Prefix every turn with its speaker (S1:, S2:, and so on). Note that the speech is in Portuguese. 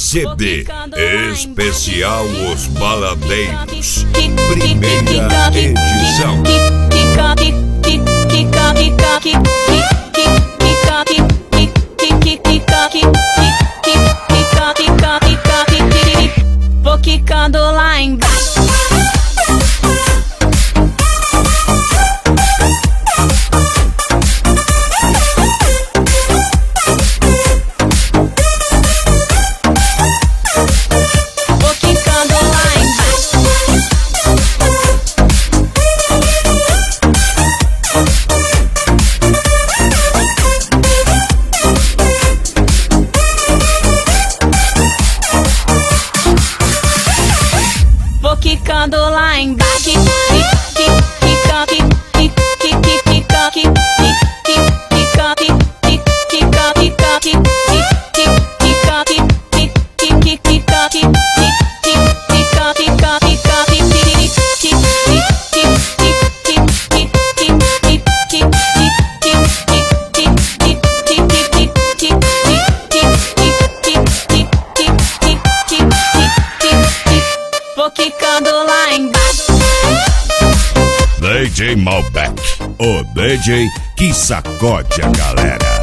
S1: CD especial Os Baladeiros, primeira edição.
S2: Vou quicando lá embaixo. Vou quicando lá embaixo. Vou quicando lá embaixo.
S1: DJ Malbec, o DJ que sacode a galera.